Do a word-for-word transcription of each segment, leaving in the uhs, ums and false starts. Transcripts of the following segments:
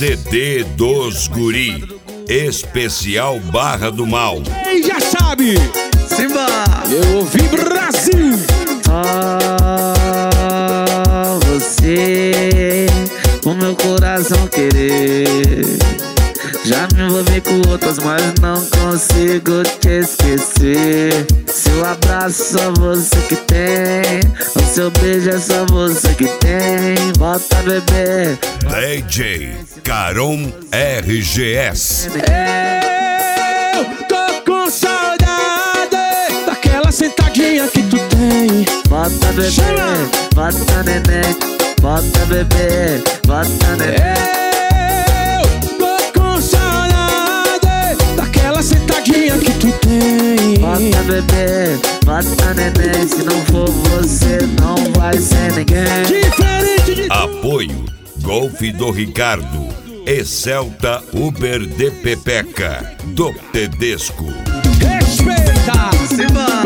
C D dos Guri, especial Barra do Mal. Quem já sabe? Simba! Eu ouvi Brasil. Ah, você, o meu coração querer. Já me envolvi com outras, mas não consigo te esquecer. Seu abraço só você que tem, o seu beijo é só você que tem. Volta, bebê. D J Caron R G S. Eu tô com saudade daquela sentadinha que tu tem. Bota, bebê, Chama! bota, neném. Bota, bebê, bota, neném. Sentadinha que tu tem. Bota, bebê, bota, neném. Se não for você, não vai ser ninguém. Diferente de... Apoio Golf do Ricardo e Celta Uber de Pepeca do Tedesco. Respeita. Simba.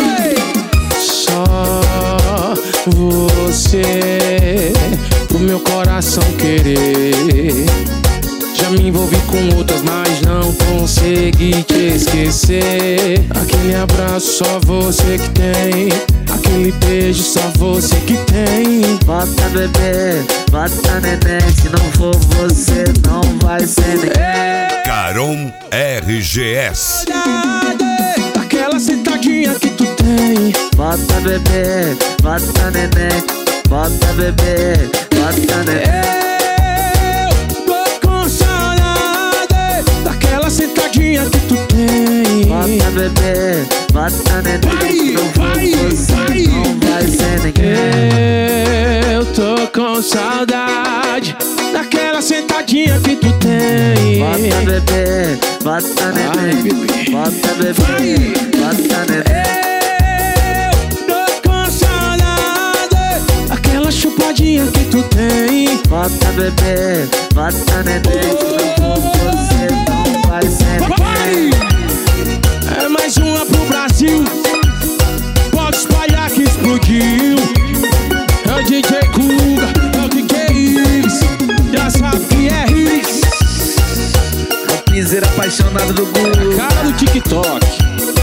Só você, o meu coração querer. Já me envolvi com outras, mas não consegui te esquecer. Aquele abraço só você que tem, aquele beijo só você que tem. Bota, bebê, bota, neném. Se não for você, não vai ser ninguém. Caron R G S. Aquela sentadinha que tu tem. Bota, bebê, bota, neném. Bota, bebê, bota, neném. Sentadinha que tu tem. Bota, bebê, bota, neném. Se não for você, não vai ser ninguém. Eu tô com saudade daquela sentadinha que tu tem. Bota, bebê, bota, neném. Bota, bebê, bota, neném. Eu tô com saudade daquela chupadinha que tu tem. Bota, bebê, bota, neném. Se não for você, não vai ser ninguém. É mais uma pro Brasil. Pode espalhar que explodiu. É o D J Kuga, é o D J Iris. Já sabe que é Iris. É o piseiro apaixonado do Google. Cara do TikTok.